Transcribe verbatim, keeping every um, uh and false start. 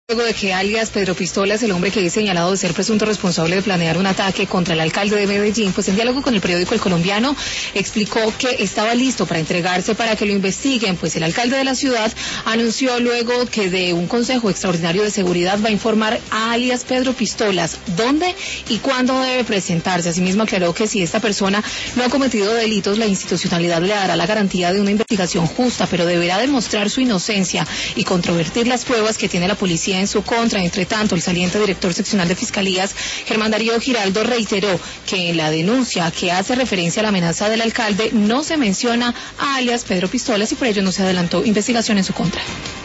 Luego de que alias Pedro Pistolas, el hombre que es señalado de ser presunto responsable de planear un ataque contra el alcalde de Medellín, pues en diálogo con el periódico El Colombiano explicó que estaba listo para entregarse para que lo investiguen, pues el alcalde de la ciudad anunció luego que de un consejo extraordinario de seguridad va a informar a alias Pedro Pistolas dónde y cuándo debe presentarse. Asimismo aclaró que si esta persona no ha cometido delitos, la institucionalidad le dará la garantía de una investigación justa, pero deberá demostrar su inocencia y controvertir las pruebas que tiene la policía en su contra. Entre tanto, el saliente director seccional de Fiscalías, Germán Darío Giraldo, reiteró que en la denuncia que hace referencia a la amenaza del alcalde no se menciona a alias Pedro Pistolas y por ello no se adelantó investigación en su contra.